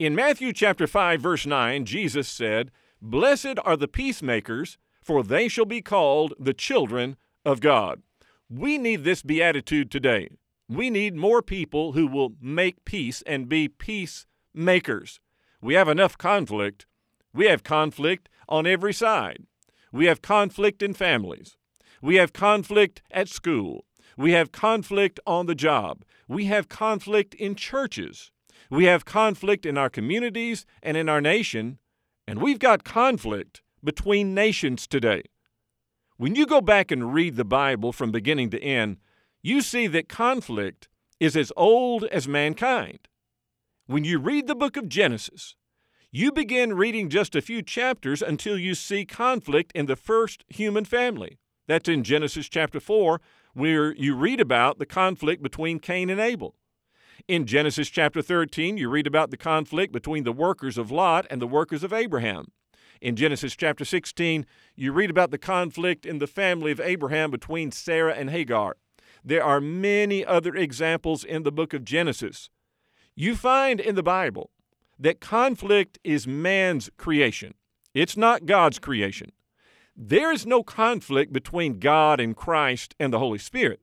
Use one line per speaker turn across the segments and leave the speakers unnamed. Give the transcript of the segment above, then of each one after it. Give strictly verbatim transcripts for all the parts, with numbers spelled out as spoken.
In Matthew chapter five, verse nine, Jesus said, "Blessed are the peacemakers, for they shall be called the children of God." We need this beatitude today. We need more people who will make peace and be peacemakers. We have enough conflict. We have conflict on every side. We have conflict in families. We have conflict at school. We have conflict on the job. We have conflict in churches. We have conflict in our communities and in our nation. And we've got conflict between nations today. When you go back and read the Bible from beginning to end, you see that conflict is as old as mankind. When you read the book of Genesis, you begin reading just a few chapters until you see conflict in the first human family. That's in Genesis chapter four, where you read about the conflict between Cain and Abel. In Genesis chapter thirteen, you read about the conflict between the workers of Lot and the workers of Abraham. In Genesis chapter sixteen, you read about the conflict in the family of Abraham between Sarah and Hagar. There are many other examples in the book of Genesis. You find in the Bible that conflict is man's creation. It's not God's creation. There is no conflict between God and Christ and the Holy Spirit.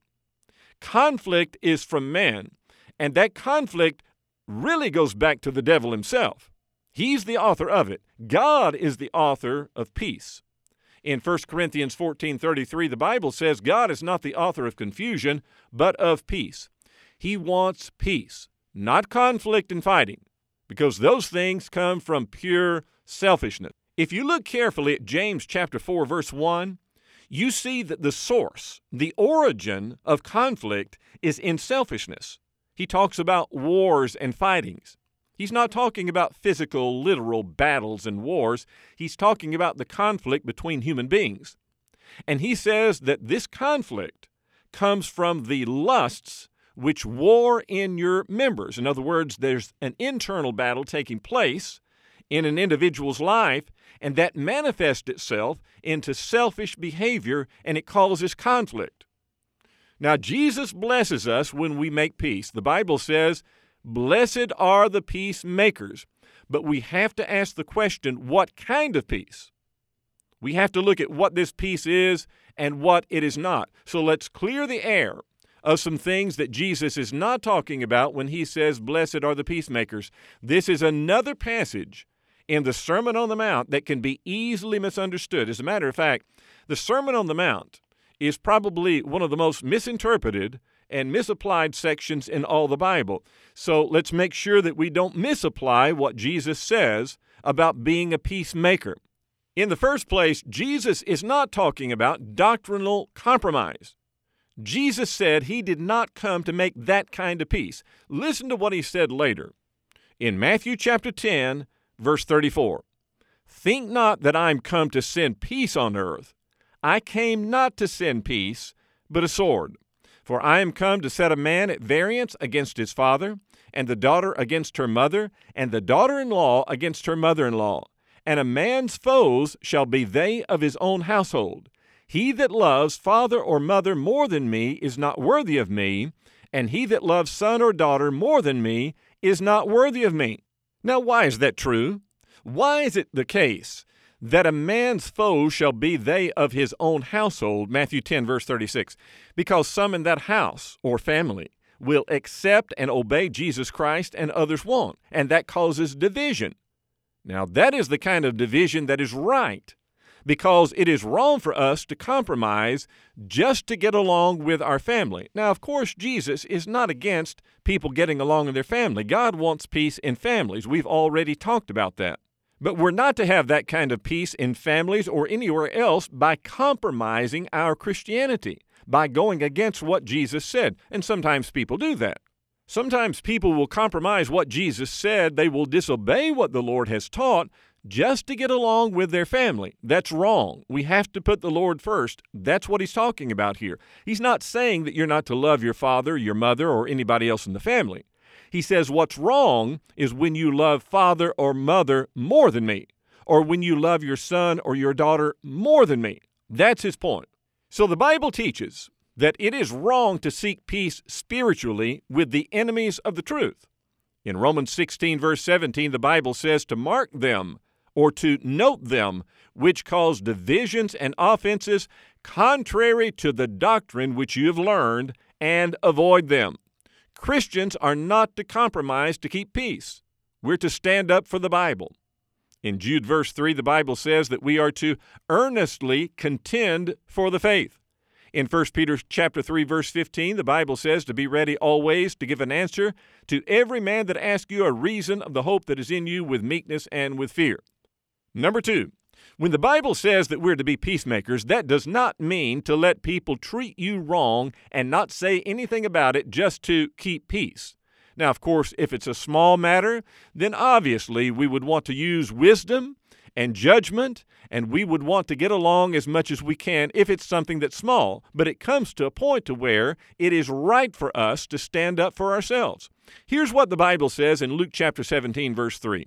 Conflict is from man, and that conflict really goes back to the devil himself. He's the author of it. God is the author of peace. In First Corinthians fourteen thirty-three, the Bible says God is not the author of confusion, but of peace. He wants peace, not conflict and fighting, because those things come from pure selfishness. If you look carefully at James chapter four, verse one, you see that the source, the origin of conflict is in selfishness. He talks about wars and fightings. He's not talking about physical, literal battles and wars. He's talking about the conflict between human beings. And he says that this conflict comes from the lusts which war in your members. In other words, there's an internal battle taking place in an individual's life, and that manifests itself into selfish behavior, and it causes conflict. Now, Jesus blesses us when we make peace. The Bible says, "Blessed are the peacemakers." But we have to ask the question, what kind of peace? We have to look at what this peace is and what it is not. So let's clear the air of some things that Jesus is not talking about when he says, "Blessed are the peacemakers." This is another passage in the Sermon on the Mount that can be easily misunderstood. As a matter of fact, the Sermon on the Mount is probably one of the most misinterpreted and misapplied sections in all the Bible. So let's make sure that we don't misapply what Jesus says about being a peacemaker. In the first place, Jesus is not talking about doctrinal compromise. Jesus said he did not come to make that kind of peace. Listen to what he said later. In Matthew chapter ten, verse thirty-four, "Think not that I am come to send peace on earth. I came not to send peace, but a sword. For I am come to set a man at variance against his father, and the daughter against her mother, and the daughter-in-law against her mother-in-law. And a man's foes shall be they of his own household. He that loves father or mother more than me is not worthy of me, and he that loves son or daughter more than me is not worthy of me." Now, why is that true? Why is it the case that a man's foes shall be they of his own household, Matthew ten, verse thirty-six? Because some in that house or family will accept and obey Jesus Christ and others won't, and that causes division. Now, that is the kind of division that is right, because it is wrong for us to compromise just to get along with our family. Now, of course, Jesus is not against people getting along in their family. God wants peace in families. We've already talked about that. But we're not to have that kind of peace in families or anywhere else by compromising our Christianity, by going against what Jesus said. And sometimes people do that. Sometimes people will compromise what Jesus said. They will disobey what the Lord has taught just to get along with their family. That's wrong. We have to put the Lord first. That's what he's talking about here. He's not saying that you're not to love your father, your mother, or anybody else in the family. He says what's wrong is when you love father or mother more than me, or when you love your son or your daughter more than me. That's his point. So the Bible teaches that it is wrong to seek peace spiritually with the enemies of the truth. In Romans sixteen, verse seventeen, the Bible says to mark them, or to note them, which cause divisions and offenses contrary to the doctrine which you have learned, and avoid them. Christians are not to compromise to keep peace. We're to stand up for the Bible. In Jude verse three, the Bible says that we are to earnestly contend for the faith. In First Peter chapter three, verse fifteen, the Bible says to be ready always to give an answer to every man that asks you a reason of the hope that is in you with meekness and with fear. Number two, when the Bible says that we're to be peacemakers, that does not mean to let people treat you wrong and not say anything about it just to keep peace. Now, of course, if it's a small matter, then obviously we would want to use wisdom and judgment, and we would want to get along as much as we can if it's something that's small. But it comes to a point to where it is right for us to stand up for ourselves. Here's what the Bible says in Luke chapter seventeen, verse three.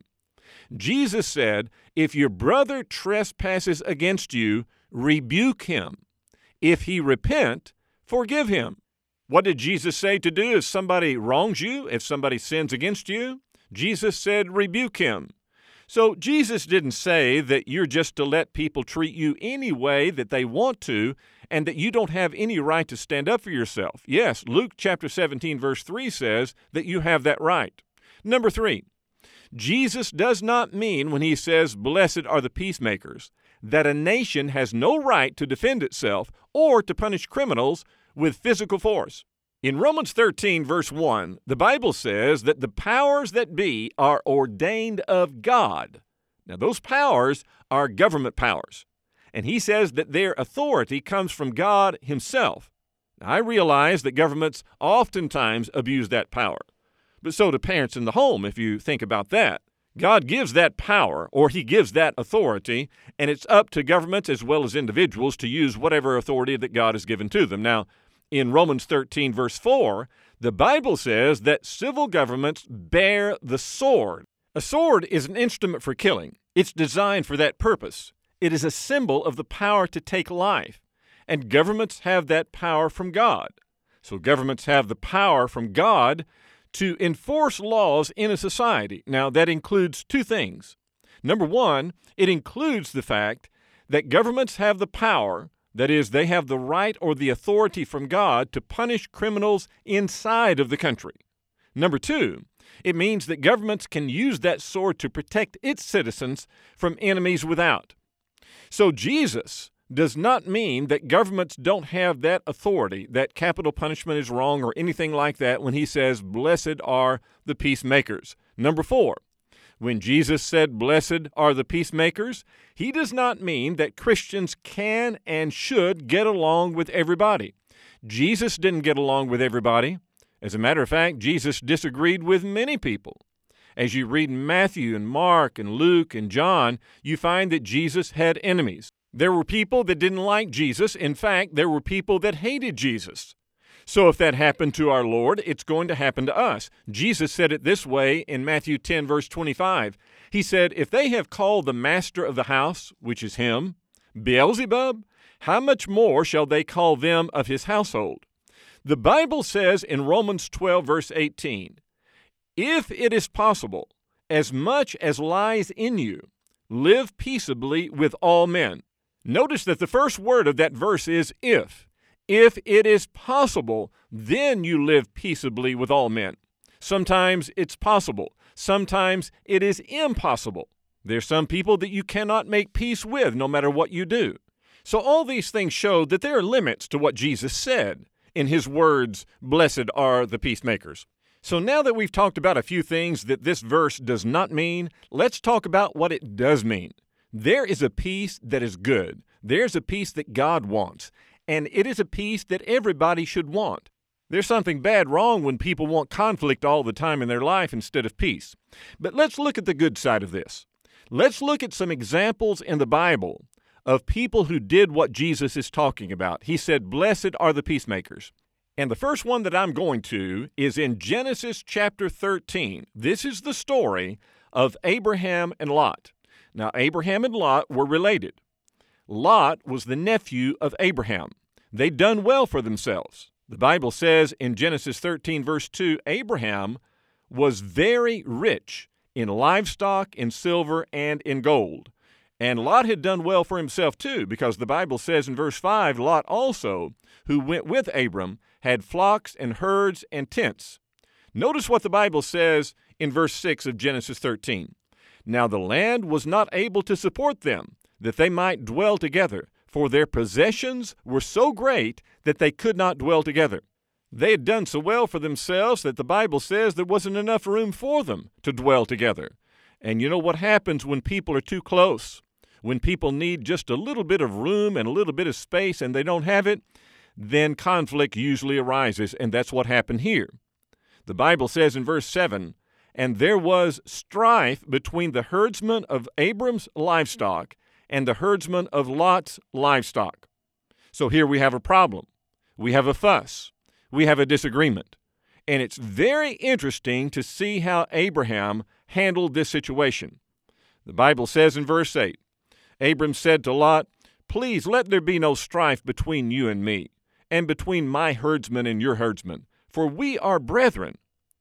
Jesus said, "If your brother trespasses against you, rebuke him. If he repent, forgive him." What did Jesus say to do if somebody wrongs you, if somebody sins against you? Jesus said, rebuke him. So Jesus didn't say that you're just to let people treat you any way that they want to and that you don't have any right to stand up for yourself. Yes, Luke chapter seventeen, verse three says that you have that right. Number three, Jesus does not mean when he says, "Blessed are the peacemakers," that a nation has no right to defend itself or to punish criminals with physical force. In Romans thirteen, verse one, the Bible says that the powers that be are ordained of God. Now, those powers are government powers, and he says that their authority comes from God himself. Now, I realize that governments oftentimes abuse that power, but so do parents in the home, if you think about that. God gives that power, or he gives that authority, and it's up to governments as well as individuals to use whatever authority that God has given to them. Now, in Romans thirteen, verse four, the Bible says that civil governments bear the sword. A sword is an instrument for killing. It's designed for that purpose. It is a symbol of the power to take life, and governments have that power from God. So governments have the power from God to enforce laws in a society. Now, that includes two things. Number one, it includes the fact that governments have the power, that is, they have the right or the authority from God to punish criminals inside of the country. Number two, it means that governments can use that sword to protect its citizens from enemies without. So Jesus does not mean that governments don't have that authority, that capital punishment is wrong or anything like that when he says, "Blessed are the peacemakers." Number four, when Jesus said, "Blessed are the peacemakers," he does not mean that Christians can and should get along with everybody. Jesus didn't get along with everybody. As a matter of fact, Jesus disagreed with many people. As you read Matthew and Mark and Luke and John, you find that Jesus had enemies. There were people that didn't like Jesus. In fact, there were people that hated Jesus. So if that happened to our Lord, it's going to happen to us. Jesus said it this way in Matthew ten, verse twenty-five. He said, "If they have called the master of the house, which is him, Beelzebub, how much more shall they call them of his household?" The Bible says in Romans twelve, verse eighteen, "If it is possible, as much as lies in you, live peaceably with all men." Notice that the first word of that verse is if. If it is possible, then you live peaceably with all men. Sometimes it's possible. Sometimes it is impossible. There's some people that you cannot make peace with no matter what you do. So all these things show that there are limits to what Jesus said in his words, "Blessed are the peacemakers." So now that we've talked about a few things that this verse does not mean, let's talk about what it does mean. There is a peace that is good. There's a peace that God wants, and it is a peace that everybody should want. There's something bad wrong when people want conflict all the time in their life instead of peace. But let's look at the good side of this. Let's look at some examples in the Bible of people who did what Jesus is talking about. He said, "Blessed are the peacemakers." And the first one that I'm going to is in Genesis chapter thirteen. This is the story of Abraham and Lot. Now, Abraham and Lot were related. Lot was the nephew of Abraham. They'd done well for themselves. The Bible says in Genesis thirteen, verse two, Abraham was very rich in livestock, in silver, and in gold. And Lot had done well for himself too, because the Bible says in verse five, Lot also, who went with Abram, had flocks and herds and tents. Notice what the Bible says in verse six of Genesis thirteen. Now the land was not able to support them, that they might dwell together, for their possessions were so great that they could not dwell together. They had done so well for themselves that the Bible says there wasn't enough room for them to dwell together. And you know what happens when people are too close? When people need just a little bit of room and a little bit of space and they don't have it, then conflict usually arises, and that's what happened here. The Bible says in verse seven, and there was strife between the herdsmen of Abram's livestock and the herdsmen of Lot's livestock. So here we have a problem. We have a fuss. We have a disagreement. And it's very interesting to see how Abraham handled this situation. The Bible says in verse eight, Abram said to Lot, please let there be no strife between you and me, and between my herdsmen and your herdsmen, for we are brethren.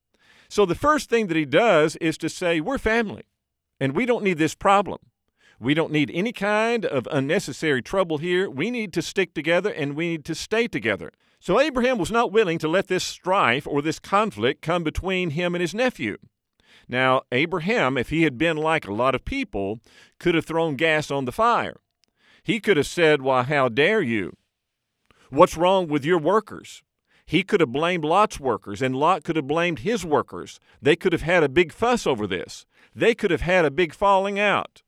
So the first thing that he does is to say, we're family, and we don't need this problem. We don't need any kind of unnecessary trouble here. We need to stick together, and we need to stay together. So Abraham was not willing to let this strife or this conflict come between him and his nephew. Now, Abraham, if he had been like a lot of people, could have thrown gas on the fire. He could have said, why, how dare you? What's wrong with your workers? He could have blamed Lot's workers, and Lot could have blamed his workers. They could have had a big fuss over this. They could have had a big falling out.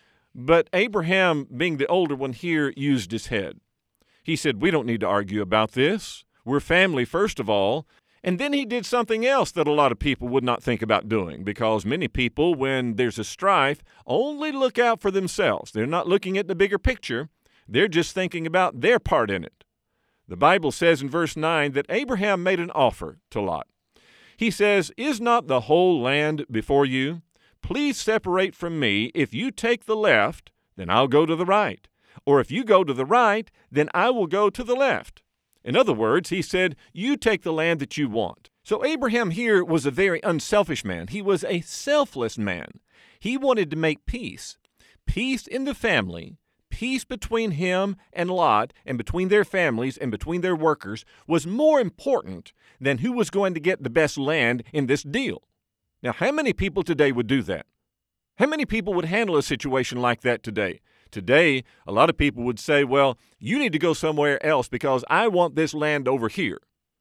But Abraham, being the older one here, used his head. He said, we don't need to argue about this. We're family, first of all. And then he did something else that a lot of people would not think about doing, because many people, when there's a strife, only look out for themselves. They're not looking at the bigger picture. They're just thinking about their part in it. The Bible says in verse nine that Abraham made an offer to Lot. He says, is not the whole land before you? Please separate from me. If you take the left, then I'll go to the right. Or if you go to the right, then I will go to the left. In other words, he said, you take the land that you want. So Abraham here was a very unselfish man. He was a selfless man. He wanted to make peace. Peace in the family, peace between him and Lot, and between their families and between their workers, was more important than who was going to get the best land in this deal. Now, how many people today would do that? How many people would handle a situation like that today? Today, a lot of people would say, well, you need to go somewhere else because I want this land over here.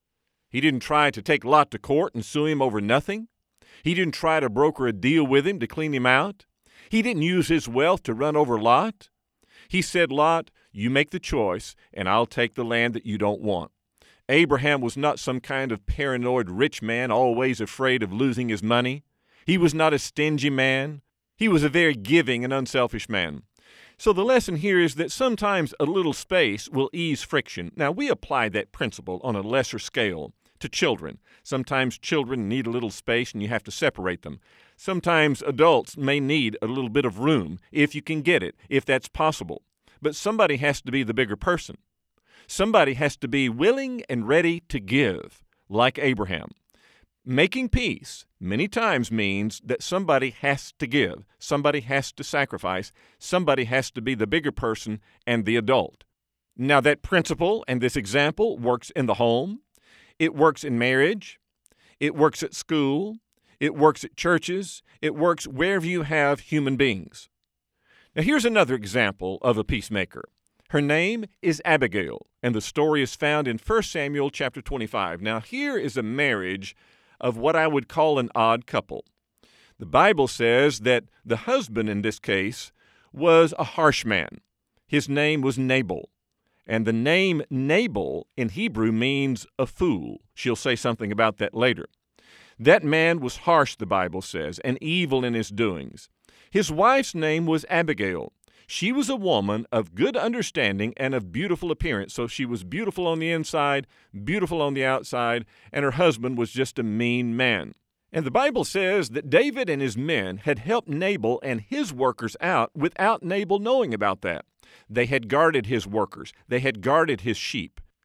He didn't try to take Lot to court and sue him over nothing. He didn't try to broker a deal with him to clean him out. He didn't use his wealth to run over Lot. He said, Lot, you make the choice, and I'll take the land that you don't want. Abraham was not some kind of paranoid rich man always afraid of losing his money. He was not a stingy man. He was a very giving and unselfish man. So the lesson here is that sometimes a little space will ease friction. Now, we apply that principle on a lesser scale to children. Sometimes children need a little space and you have to separate them. Sometimes adults may need a little bit of room, if you can get it, if that's possible. But somebody has to be the bigger person. Somebody has to be willing and ready to give, like Abraham. Making peace many times means that somebody has to give, somebody has to sacrifice, somebody has to be the bigger person and the adult. Now, that principle and this example works in the home, it works in marriage, it works at school, it works at churches, it works wherever you have human beings. Now, here's another example of a peacemaker. Her name is Abigail, and the story is found in First Samuel chapter twenty-five. Now, here is a marriage of what I would call an odd couple. The Bible says that the husband in this case was a harsh man. His name was Nabal. And the name Nabal in Hebrew means a fool. She'll say something about that later. That man was harsh, the Bible says, and evil in his doings. His wife's name was Abigail. She was a woman of good understanding and of beautiful appearance. So she was beautiful on the inside, beautiful on the outside, and her husband was just a mean man. And the Bible says that David and his men had helped Nabal and his workers out without Nabal knowing about that. They had guarded his workers. They had guarded his sheep.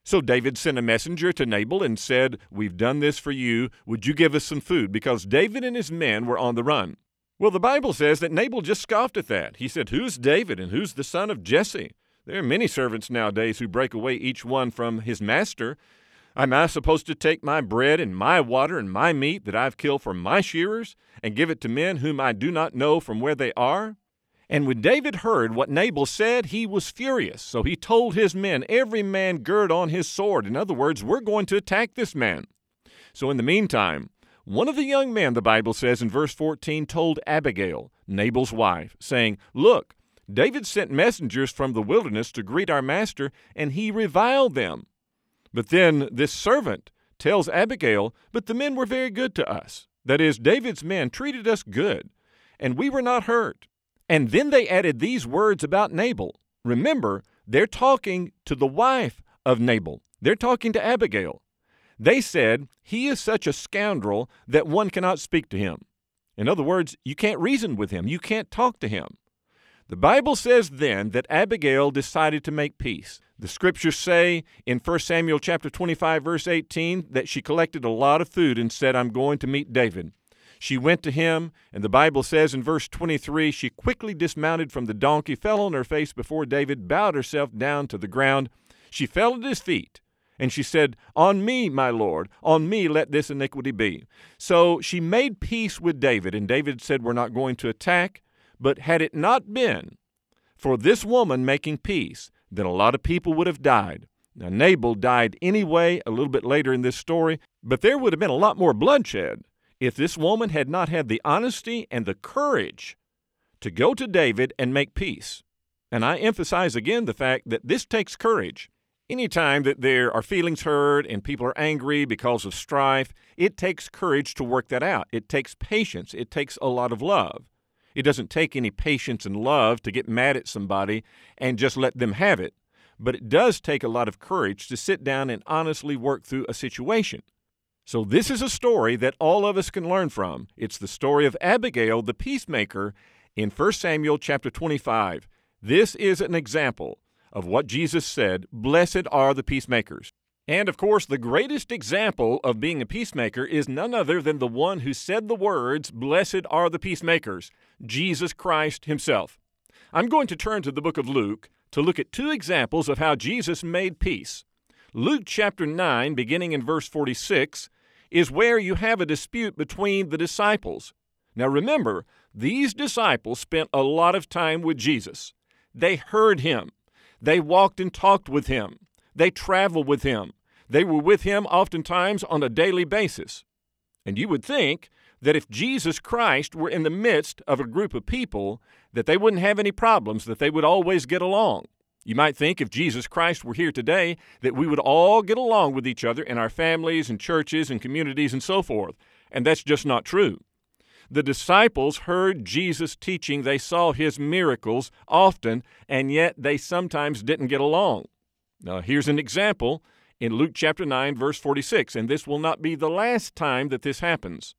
So David sent a messenger to Nabal and said, "We've done this for you. Would you give us some food?" Because David and his men were on the run. Well, the Bible says that Nabal just scoffed at that. He said, "Who's David and who's the son of Jesse?" There are many servants nowadays who break away each one from his master. Am I supposed to take my bread and my water and my meat that I've killed for my shearers and give it to men whom I do not know from where they are? And when David heard what Nabal said, he was furious. So he told his men, "Every man gird on his sword." In other words, we're going to attack this man. So in the meantime, one of the young men, the Bible says in verse fourteen, told Abigail, Nabal's wife, saying, "Look, David sent messengers from the wilderness to greet our master, and he reviled them." But then this servant tells Abigail, "But the men were very good to us." That is, David's men treated us good, and we were not hurt. And then they added these words about Nabal. Remember, they're talking to the wife of Nabal. They're talking to Abigail. They said, "He is such a scoundrel that one cannot speak to him." In other words, you can't reason with him. You can't talk to him. The Bible says then that Abigail decided to make peace. The scriptures say in First Samuel chapter twenty-five, verse eighteen, that she collected a lot of food and said, "I'm going to meet David." She went to him, and the Bible says in verse twenty-three, she quickly dismounted from the donkey, fell on her face before David, bowed herself down to the ground. She fell at his feet, and she said, "On me, my Lord, on me let this iniquity be." So she made peace with David, and David said, "We're not going to attack." But had it not been for this woman making peace, then a lot of people would have died. Now, Nabal died anyway a little bit later in this story, but there would have been a lot more bloodshed if this woman had not had the honesty and the courage to go to David and make peace. And I emphasize again the fact that this takes courage. Anytime that there are feelings hurt and people are angry because of strife, it takes courage to work that out. It takes patience. It takes a lot of love. It doesn't take any patience and love to get mad at somebody and just let them have it. But it does take a lot of courage to sit down and honestly work through a situation. So this is a story that all of us can learn from. It's the story of Abigail, the peacemaker, in First Samuel chapter twenty-five. This is an example of what Jesus said, "Blessed are the peacemakers." And, of course, the greatest example of being a peacemaker is none other than the one who said the words, "Blessed are the peacemakers," Jesus Christ himself. I'm going to turn to the book of Luke to look at two examples of how Jesus made peace. Luke chapter nine, beginning in verse forty-six, is where you have a dispute between the disciples. Now remember, these disciples spent a lot of time with Jesus. They heard him. They walked and talked with him. They traveled with him. They were with him oftentimes on a daily basis. And you would think that if Jesus Christ were in the midst of a group of people, that they wouldn't have any problems, that they would always get along. You might think if Jesus Christ were here today, that we would all get along with each other in our families and churches and communities and so forth. And that's just not true. The disciples heard Jesus teaching. They saw his miracles often, and yet they sometimes didn't get along. Now, here's an example in Luke chapter nine, verse forty-six, and this will not be the last time that this happens.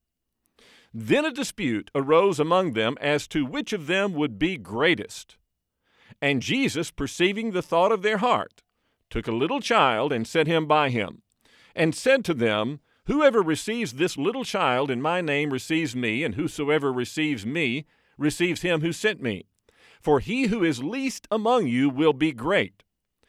Then a dispute arose among them as to which of them would be greatest. And Jesus, perceiving the thought of their heart, took a little child and set him by him, and said to them, "Whoever receives this little child in my name receives me, and whosoever receives me receives him who sent me. For he who is least among you will be great."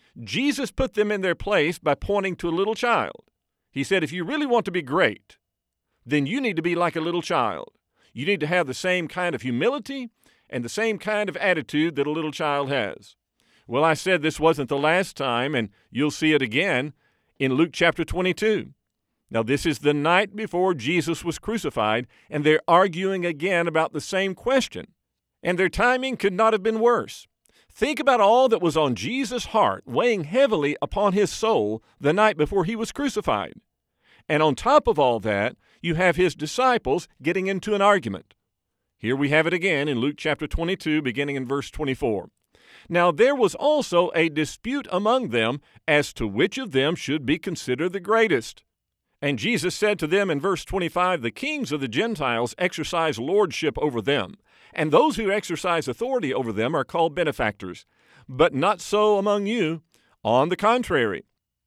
Jesus put them in their place by pointing to a little child. He said, if you really want to be great, then you need to be like a little child. You need to have the same kind of humility and the same kind of attitude that a little child has. Well, I said this wasn't the last time, and you'll see it again in Luke chapter twenty-two. Now, this is the night before Jesus was crucified, and they're arguing again about the same question. And their timing could not have been worse. Think about all that was on Jesus' heart, weighing heavily upon his soul the night before he was crucified. And on top of all that, you have his disciples getting into an argument. Here we have it again in Luke chapter twenty-two, beginning in verse twenty-four. Now there was also a dispute among them as to which of them should be considered the greatest. And Jesus said to them in verse twenty-five, "The kings of the Gentiles exercise lordship over them, and those who exercise authority over them are called benefactors. But not so among you. On the contrary,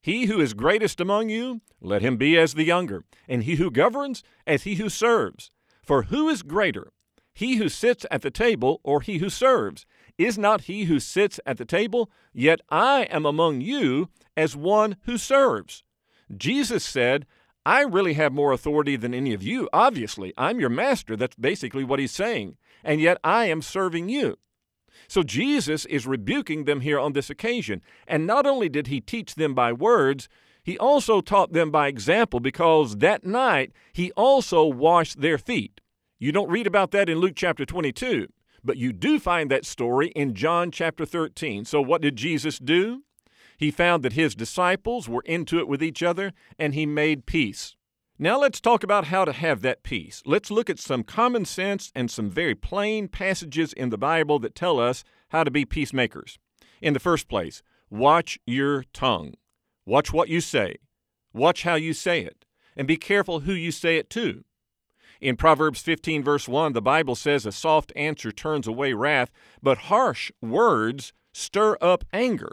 He who is greatest among you, let him be as the younger, and he who governs as he who serves. For who is greater, he who sits at the table or he who serves? Is not he who sits at the table? Yet I am among you as one who serves. Jesus said, I really have more authority than any of you. Obviously, I'm your master. That's basically what he's saying. And yet I am serving you. So Jesus is rebuking them here on this occasion. And not only did he teach them by words, he also taught them by example, because that night he also washed their feet. You don't read about that in Luke chapter twenty-two, but you do find that story in John chapter thirteen. So what did Jesus do? He found that his disciples were into it with each other, and he made peace. Now let's talk about how to have that peace. Let's look at some common sense and some very plain passages in the Bible that tell us how to be peacemakers. In the first place, watch your tongue. Watch what you say. Watch how you say it. And be careful who you say it to. In Proverbs fifteen, verse one, the Bible says, a soft answer turns away wrath, but harsh words stir up anger.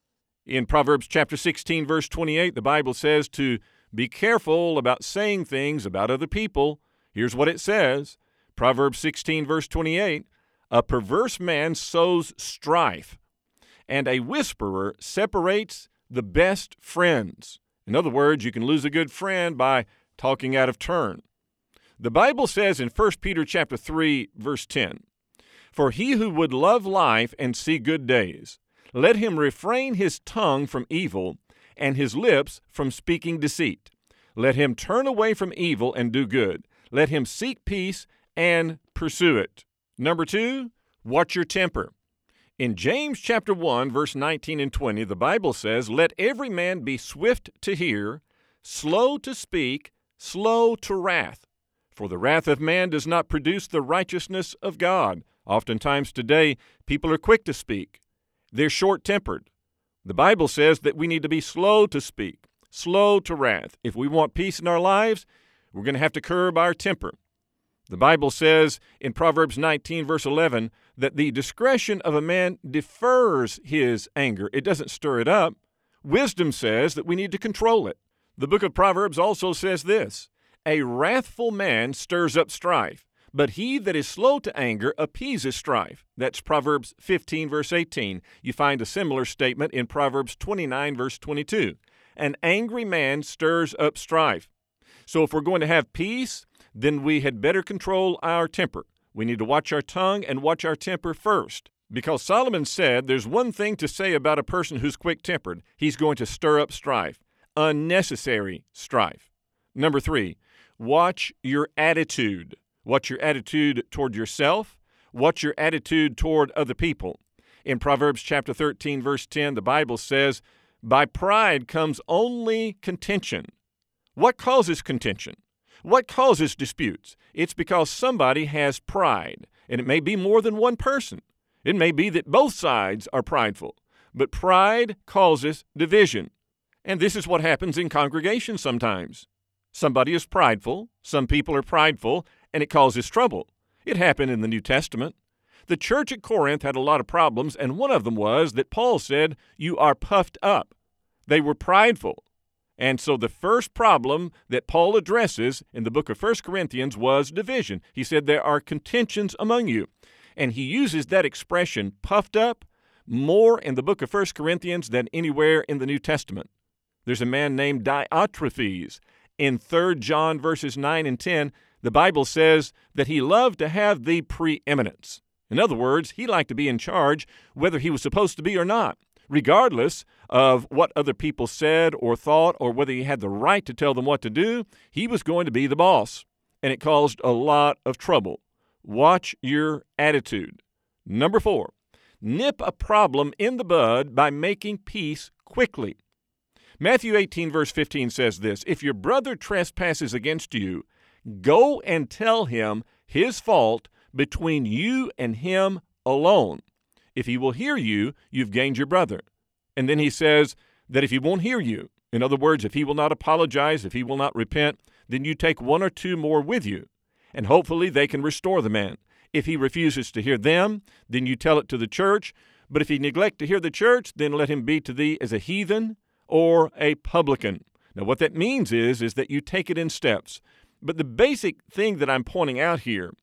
In Proverbs chapter sixteen, verse twenty-eight, the Bible says to be careful about saying things about other people. Here's what it says. Proverbs sixteen, verse twenty-eight, a perverse man sows strife, and a whisperer separates the best friends. In other words, you can lose a good friend by talking out of turn. The Bible says in First Peter chapter three, verse ten, for he who would love life and see good days, let him refrain his tongue from evil and his lips from speaking deceit. Let him turn away from evil and do good. Let him seek peace and pursue it. Number two, watch your temper. In James chapter one, verse nineteen and twenty, the Bible says, let every man be swift to hear, slow to speak, slow to wrath. For the wrath of man does not produce the righteousness of God. Oftentimes today, people are quick to speak. They're short-tempered. The Bible says that we need to be slow to speak, slow to wrath. If we want peace in our lives, we're going to have to curb our temper. The Bible says in Proverbs nineteen, verse eleven, that the discretion of a man defers his anger. It doesn't stir it up. Wisdom says that we need to control it. The book of Proverbs also says this, a wrathful man stirs up strife, but he that is slow to anger appeases strife. That's Proverbs fifteen, verse eighteen. You find a similar statement in Proverbs twenty-nine, verse twenty-two. An angry man stirs up strife. So if we're going to have peace, then we had better control our temper. We need to watch our tongue and watch our temper first. Because Solomon said there's one thing to say about a person who's quick-tempered. He's going to stir up strife, unnecessary strife. Number three, watch your attitude. Watch your attitude toward yourself. Watch your attitude toward other people. In Proverbs chapter thirteen, verse ten, the Bible says, by pride comes only contention. What causes contention? What causes disputes? It's because somebody has pride, and it may be more than one person. It may be that both sides are prideful, but pride causes division. And this is what happens in congregations sometimes. Somebody is prideful, some people are prideful, and it causes trouble. It happened in the New Testament. The church at Corinth had a lot of problems, and one of them was that Paul said, you are puffed up. They were prideful. And so the first problem that Paul addresses in the book of First Corinthians was division. He said there are contentions among you. And he uses that expression, puffed up, more in the book of First Corinthians than anywhere in the New Testament. There's a man named Diotrephes. In Third John verses nine and ten, the Bible says that he loved to have the preeminence. In other words, he liked to be in charge whether he was supposed to be or not, regardless of what other people said or thought or whether he had the right to tell them what to do. He was going to be the boss, and it caused a lot of trouble. Watch your attitude. Number four, nip a problem in the bud by making peace quickly. Matthew eighteen, verse fifteen says this, if your brother trespasses against you, go and tell him his fault between you and him alone. If he will hear you, you've gained your brother. And then he says that if he won't hear you, in other words, if he will not apologize, if he will not repent, then you take one or two more with you, and hopefully they can restore the man. If he refuses to hear them, then you tell it to the church. But if he neglect to hear the church, then let him be to thee as a heathen, or a publican. Now, what that means is, is that you take it in steps. But the basic thing that I'm pointing out here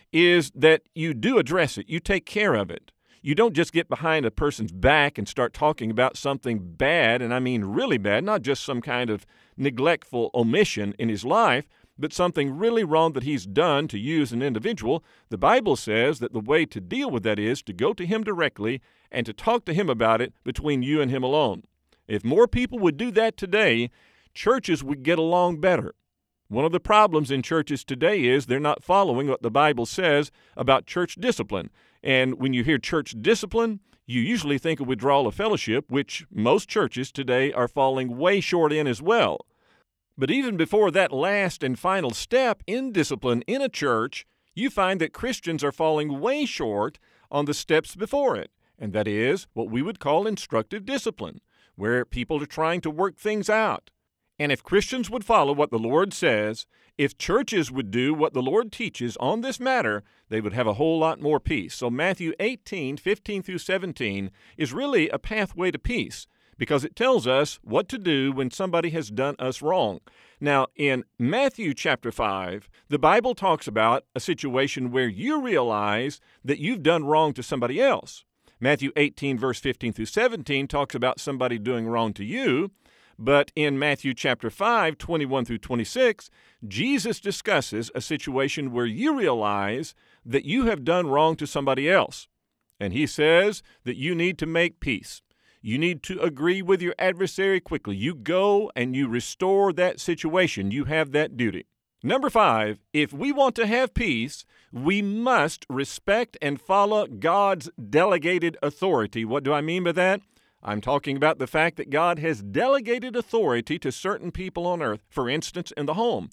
is that you do address it. You take care of it. You don't just get behind a person's back and start talking about something bad, and I mean really bad, not just some kind of neglectful omission in his life, but something really wrong that he's done to you as an individual. The Bible says that the way to deal with that is to go to him directly and to talk to him about it between you and him alone. If more people would do that today, churches would get along better. One of the problems in churches today is they're not following what the Bible says about church discipline. And when you hear church discipline, you usually think of withdrawal of fellowship, which most churches today are falling way short in as well. But even before that last and final step in discipline in a church, you find that Christians are falling way short on the steps before it. And that is what we would call instructive discipline, where people are trying to work things out. And if Christians would follow what the Lord says, if churches would do what the Lord teaches on this matter, they would have a whole lot more peace. So Matthew eighteen, fifteen through seventeen is really a pathway to peace because it tells us what to do when somebody has done us wrong. Now, in Matthew chapter five, the Bible talks about a situation where you realize that you've done wrong to somebody else. Matthew eighteen, verse fifteen through seventeen talks about somebody doing wrong to you. But in Matthew chapter five, twenty-one through twenty-six, Jesus discusses a situation where you realize that you have done wrong to somebody else. And he says that you need to make peace. You need to agree with your adversary quickly. You go and you restore that situation. You have that duty. Number five, if we want to have peace, we must respect and follow God's delegated authority. What do I mean by that? I'm talking about the fact that God has delegated authority to certain people on earth. For instance, in the home,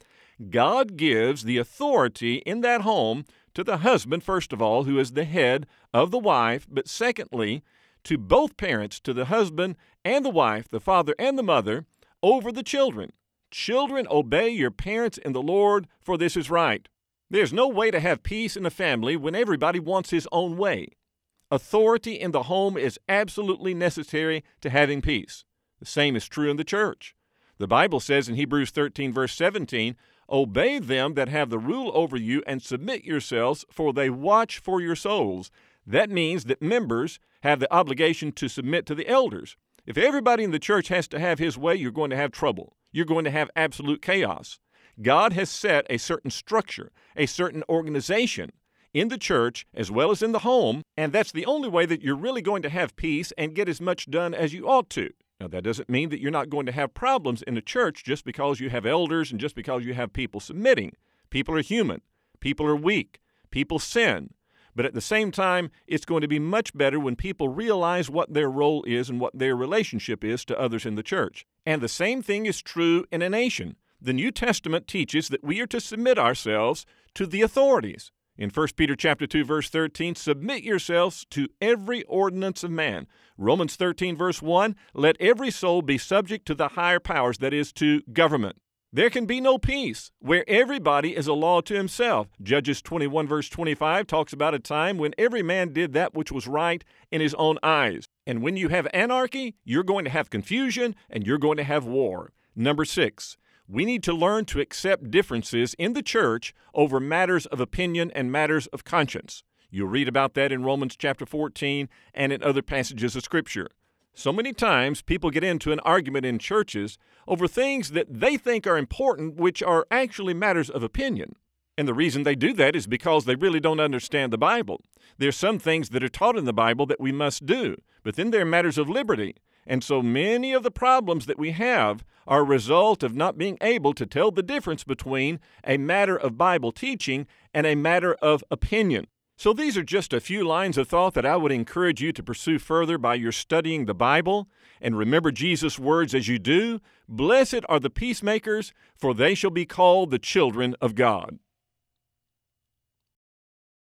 God gives the authority in that home to the husband, first of all, who is the head of the wife, but secondly, to both parents, to the husband and the wife, the father and the mother, over the children. Children, obey your parents in the Lord, for this is right. There's no way to have peace in a family when everybody wants his own way. Authority in the home is absolutely necessary to having peace. The same is true in the church. The Bible says in Hebrews thirteen, verse seventeen, obey them that have the rule over you and submit yourselves, for they watch for your souls. That means that members have the obligation to submit to the elders. If everybody in the church has to have his way, you're going to have trouble. You're going to have absolute chaos. God has set a certain structure, a certain organization in the church as well as in the home, and that's the only way that you're really going to have peace and get as much done as you ought to. Now, that doesn't mean that you're not going to have problems in the church just because you have elders and just because you have people submitting. People are human. People are weak. People sin. But at the same time, it's going to be much better when people realize what their role is and what their relationship is to others in the church. And the same thing is true in a nation. The New Testament teaches that we are to submit ourselves to the authorities. In First Peter chapter two, verse thirteen, submit yourselves to every ordinance of man. Romans thirteen, verse one, let every soul be subject to the higher powers, that is, to government. There can be no peace where everybody is a law to himself. Judges twenty-one, verse twenty-five talks about a time when every man did that which was right in his own eyes. And when you have anarchy, you're going to have confusion and you're going to have war. Number six, we need to learn to accept differences in the church over matters of opinion and matters of conscience. You'll read about that in Romans chapter fourteen and in other passages of Scripture. So many times people get into an argument in churches over things that they think are important, which are actually matters of opinion. And the reason they do that is because they really don't understand the Bible. There's some things that are taught in the Bible that we must do, but then there are matters of liberty. And so many of the problems that we have are a result of not being able to tell the difference between a matter of Bible teaching and a matter of opinion. So these are just a few lines of thought that I would encourage you to pursue further by your studying the Bible. And remember Jesus' words as you do, blessed are the peacemakers, for they shall be called the children of God.